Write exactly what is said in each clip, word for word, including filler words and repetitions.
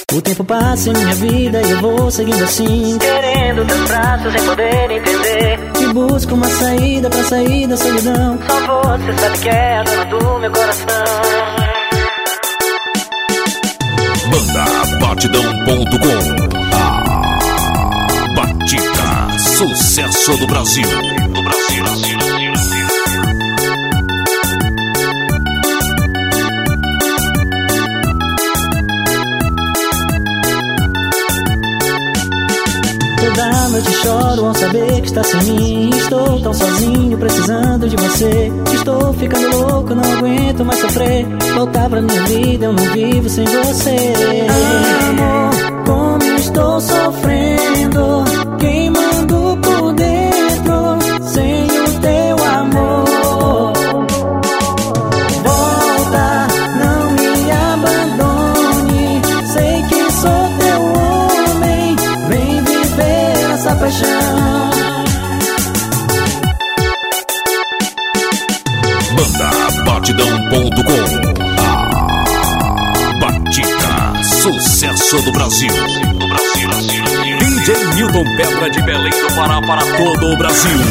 O tempo passa em minha vida e eu vou seguindo assim, querendo teus braços sem poder entender. E busco uma saída pra sair da solidão. Só você sabe que é a dona do meu coração. Banda Batidão ponto com. A batida sucesso do Brasil. Do Brasil, Brasil, Brasil. Toda noite choro ao saber que está sem mim. Estou tão sozinho, precisando de você. Estou ficando louco, não aguento mais sofrer. Voltar pra minha vida, eu não vivo sem você. Amor, como estou sofrendo, queimando por dentro, sem o teu amor. Volta, não me abandone, sei que sou teu homem, vem viver essa paixão. Banda Batidão ponto com. A batida sucesso do Brasil. Do Brasil, Brasil, Brasil. D J Newton Pedra de Belém do Pará para todo o Brasil.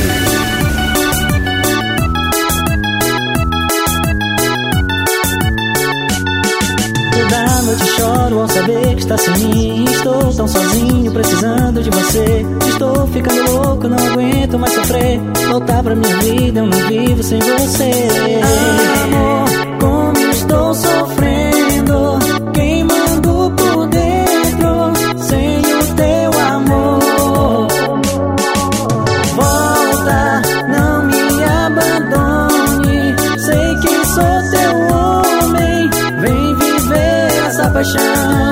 Toda noite choro ao saber que está sem mim. Estou tão sozinho, precisando de você. Estou ficando louco, não aguento mais sofrer. Voltar pra minha vida, eu não vivo sem você. Amor, como estou sofrendo, queimando por dentro, sem o teu amor. Volta, não me abandone, sei que sou teu homem, vem viver essa paixão.